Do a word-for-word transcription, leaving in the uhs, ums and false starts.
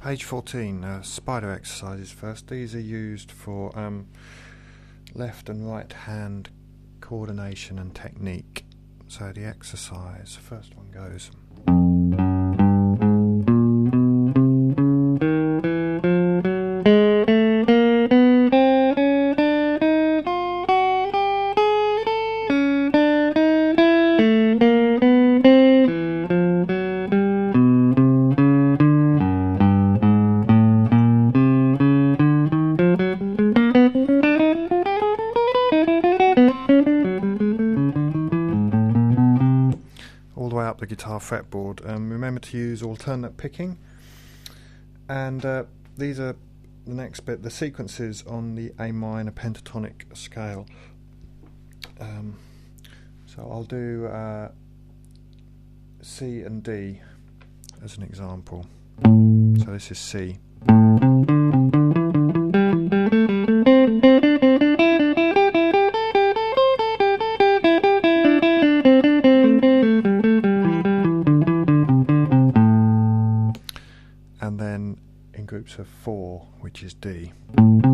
Page fourteen, uh, spider exercises first. These are used for um, left and right hand coordination and technique. So the exercise, first one goes. All the way up the guitar fretboard. Um, remember to use alternate picking, and uh, these are the next bit, the sequences on the A minor pentatonic scale. Um, so I'll do uh, C and D as an example. So this is C. And then in groups of four, which is D.